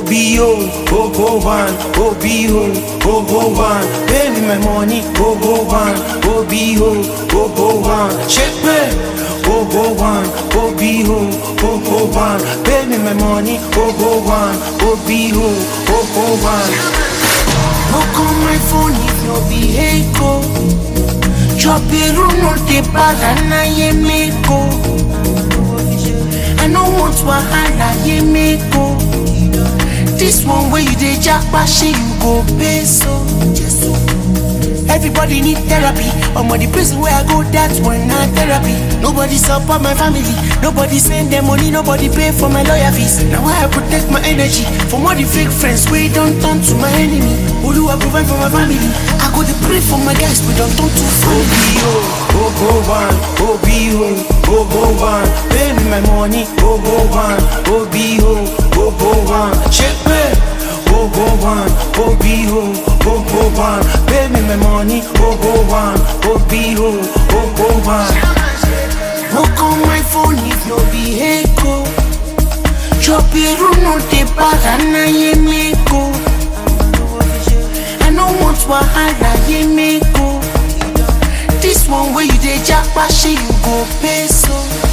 one, one. Pay me my money, one, one. Shake me, one, one. Pay me my money, one, one. Look on my phone if no be Heiko. Drop a room no de banana ye meko. I no want wahala ye meko. This one where you dey jackpot, you go pay so. Everybody need therapy. I'm on the prison where I go, that's when not therapy. Nobody support my family, nobody send them money, nobody pay for my lawyer fees. Now I protect my energy from all the fake friends we don't turn to my enemy. Who do I provide for my family? I go to pray for my guys, we don't turn to family. one, one. Pay me my money, one, one. Shake me, one, one. Pay me my money, one, one. Look on my phone if no be Heiko. Drop a room no de banana ye meko. I no want wahala ye meko. This one where you dey jackpot, you go pay so.